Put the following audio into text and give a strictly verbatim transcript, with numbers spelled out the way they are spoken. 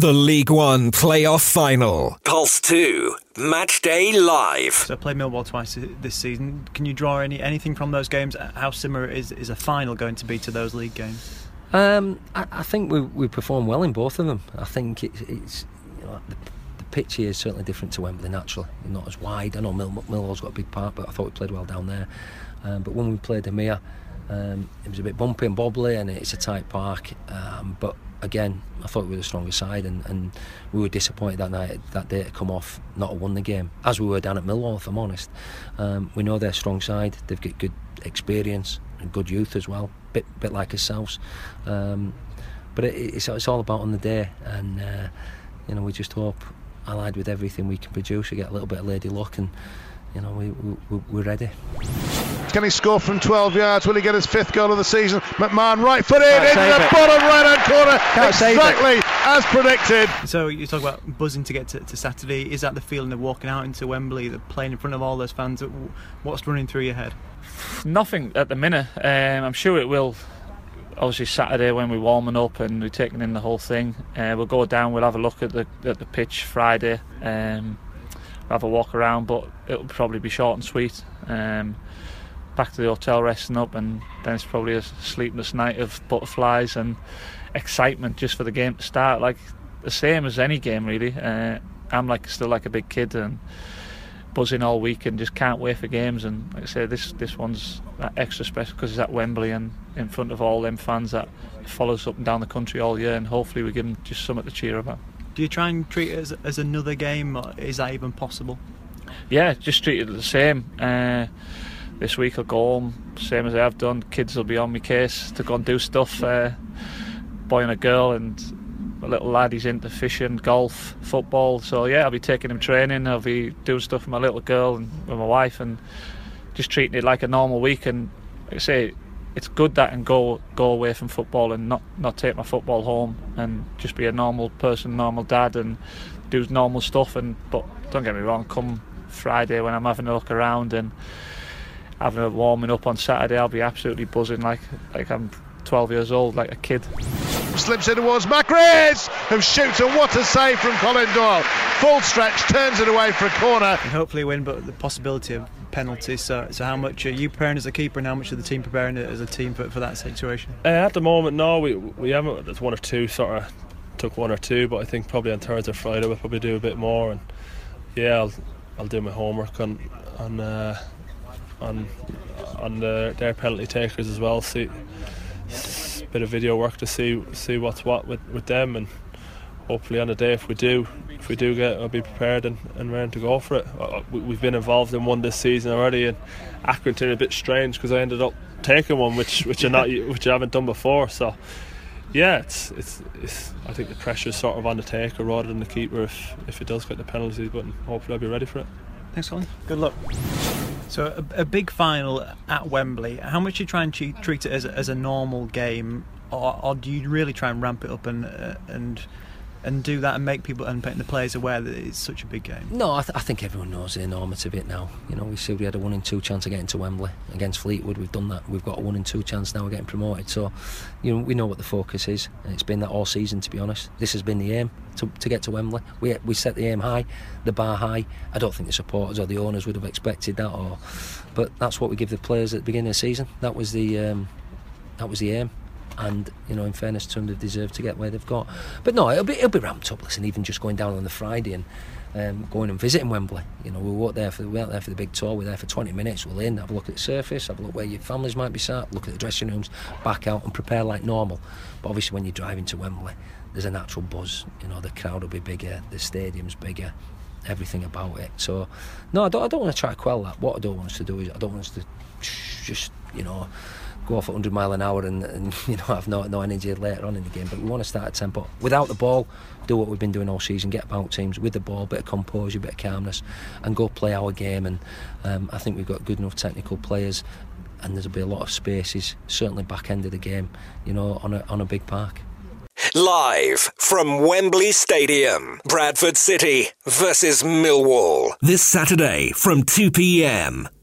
The League One Playoff Final. Pulse two. Match Day Live. So I played Millwall twice this season. Can you draw any anything from those games? How similar is, is a final going to be to those league games? Um, I, I think we we performed well in both of them. I think it, it's you know, the, the pitch here is certainly different to Wembley naturally. Not as wide. I know Mill, Millwall's got a big part, but I thought we played well down there. Um, but when we played Amir, um, it was a bit bumpy and bobbly, and it's a tight park. Um, but again, I thought we were the stronger side, and, and we were disappointed that night, that day to come off not to win the game, as we were down at Millwall, if I'm honest. Um, we know they're a strong side. They've got good experience and good youth as well, bit bit like ourselves. Um, but it, it's it's all about on the day, and uh, you know, we just hope, allied with everything we can produce, we get a little bit of lady luck, and you know, we, we we're ready. Can he score from twelve yards? Will he get his fifth goal of the season? McMahon right foot in Can't into the it. bottom right hand corner. Can't exactly as predicted. So you talk about buzzing to get to, to Saturday. Is that the feeling of walking out into Wembley, the playing in front of all those fans? What's running through your head? Nothing at the minute. Um, I'm sure it will. Obviously Saturday when we're warming up and we're taking in the whole thing, uh, we'll go down. We'll have a look at the at the pitch Friday. Um, have a walk around, but it'll probably be short and sweet. Um, back to the hotel resting up, and then it's probably a sleepless night of butterflies and excitement just for the game to start. Like the same as any game really. uh, I'm like still like a big kid and buzzing all week and just can't wait for games. And like I say, this this one's extra special because it's at Wembley and in front of all them fans that follow us up and down the country all year, and hopefully we give them just something to cheer about. Do you try and treat it as, as another game, or is that even possible? Yeah, just treat it the same. Uh, this week I'll go home, same as I have done. Kids will be on my case to go and do stuff. Uh, boy and a girl, and my little lad, he's into fishing, golf, football. So yeah, I'll be taking him training. I'll be doing stuff with my little girl and with my wife, and just treating it like a normal week. And like I say, it's good that I can go go away from football and not, not take my football home and just be a normal person, normal dad, and do normal stuff. And but don't get me wrong, come Friday when I'm having a look around and having a warming up on Saturday, I'll be absolutely buzzing like like I'm twelve years old, like a kid. Slips in towards Macris, who shoots, and what a save from Colin Doyle. Full stretch, turns it away for a corner. And hopefully win, but the possibility of penalties. So, so how much are you preparing as a keeper, and how much are the team preparing as a team for, for that situation? Uh, at the moment, no, we we haven't. There's one or two, sort of took one or two, but I think probably on Thursday or Friday we'll probably do a bit more. And yeah, I'll I'll do my homework on on uh, on on the, their penalty takers as well. See. Bit of video work to see see what's what with, with them, and hopefully on the day if we do if we do get, I'll be prepared and, and ready to go for it. We've been involved in one this season already, and Accrington a bit strange because I ended up taking one which which I not which I haven't done before. So yeah, it's it's it's I think the pressure's sort of on the taker rather than the keeper if if it does get the penalties, but hopefully I'll be ready for it. Thanks, Colin. Good luck. So a, a big final at Wembley. How much do you try and treat, treat it as a, as a normal game, or, or do you really try and ramp it up and uh, and and do that and make people and make the players aware that it's such a big game? No, I, th- I think everyone knows the enormity of it now. You know, we said we had a one in two chance of getting to Wembley against Fleetwood. We've done that. We've got a one in two chance now of getting promoted. So, you know, we know what the focus is. And it's been that all season, to be honest. This has been the aim to, to get to Wembley. We we set the aim high, the bar high. I don't think the supporters or the owners would have expected that, or, but that's what we give the players at the beginning of the season. That was the um, that was the aim. And you know, in fairness to them, they've deserved to get where they've got. But no, it'll be it'll be ramped up. Listen, even just going down on the Friday and um, going and visiting Wembley. You know, we weren't there for we weren't there for the big tour. We're there for twenty minutes. We'll in, have a look at the surface, have a look where your families might be sat, look at the dressing rooms, back out and prepare like normal. But obviously, when you're driving to Wembley, there's a natural buzz. You know, the crowd will be bigger, the stadium's bigger, everything about it. So, no, I don't. I don't want to try to quell that. What I don't want us to do is I don't want us to just, you know, go off at one hundred mile an hour and, and you know, have no no energy later on in the game. But we want to start at tempo without the ball, do what we've been doing all season, get about teams with the ball, bit of composure, bit of calmness, and go play our game. And um, I think we've got good enough technical players, and there'll be a lot of spaces, certainly back end of the game, you know, on a on a big park. Live from Wembley Stadium, Bradford City versus Millwall. This Saturday from two p m.